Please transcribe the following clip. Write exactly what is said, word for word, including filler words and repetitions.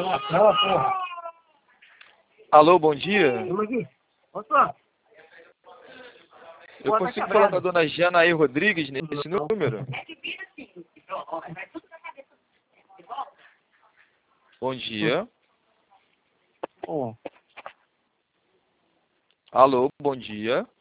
na tela, porra. Alô, bom dia. Vamos aqui. Opa. Eu consigo falar com a dona Janaí Rodrigues nesse número? Bom dia. Oh. Alô, bom dia.